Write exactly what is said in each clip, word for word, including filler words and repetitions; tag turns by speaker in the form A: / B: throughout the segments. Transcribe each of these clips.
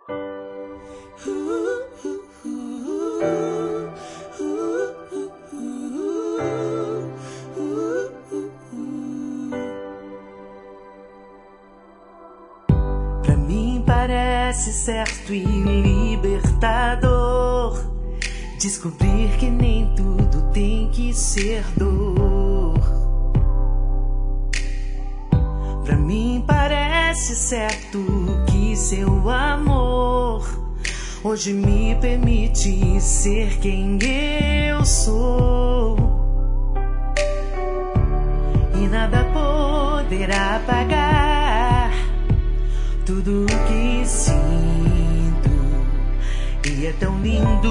A: Pra mim parece certo e libertador descobrir que nem tudo tem que ser dor. Pra mim parece certo que seu amor hoje me permite ser quem eu sou, e nada poderá apagar tudo o que sinto, e é tão lindo.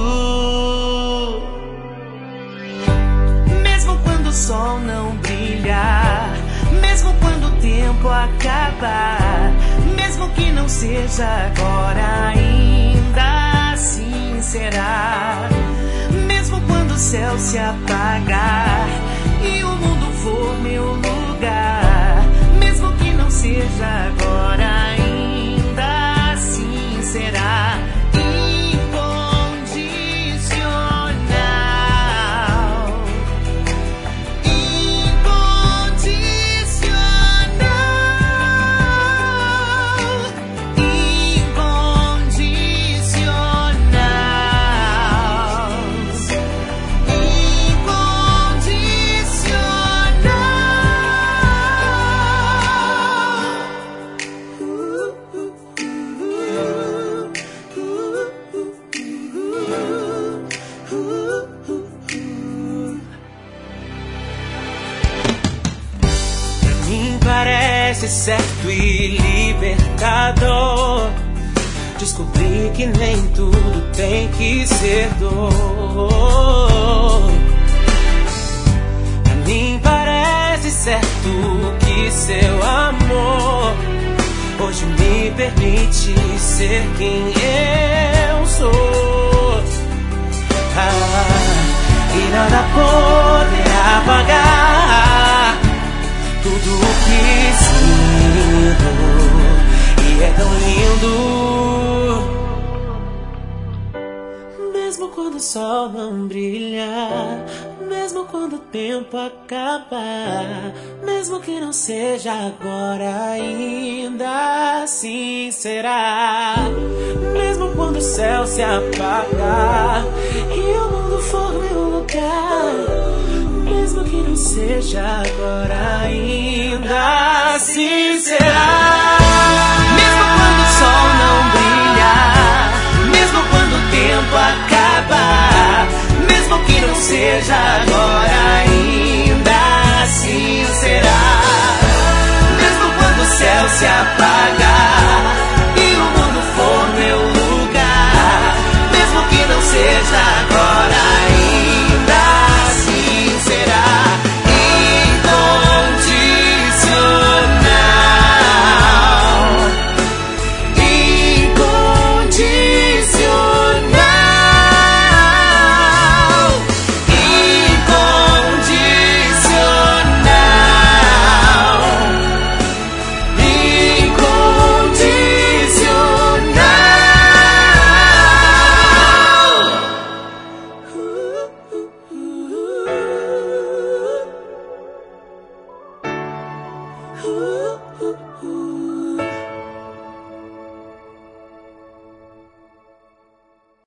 A: Mesmo quando o sol não brilha, mesmo quando o tempo acabar, mesmo que não seja agora, ainda assim será. Mesmo quando o céu se apagar e o mundo for meu lugar, mesmo que não seja agora, ainda assim será.
B: Parece certo e libertador descobrir que nem tudo tem que ser dor. Pra mim parece certo que seu amor hoje me permite ser quem eu sou, ah, e nada poderá apagar tudo o que sinto, e é tão lindo. Mesmo quando o sol não brilha, mesmo quando o tempo acabar, mesmo que não seja agora, ainda assim será. Mesmo quando o céu se apagar e o mundo for meu lugar, mesmo que não seja agora, ainda assim será.
A: Mesmo quando o sol não brilha, mesmo quando o tempo acabar, mesmo que não seja agora,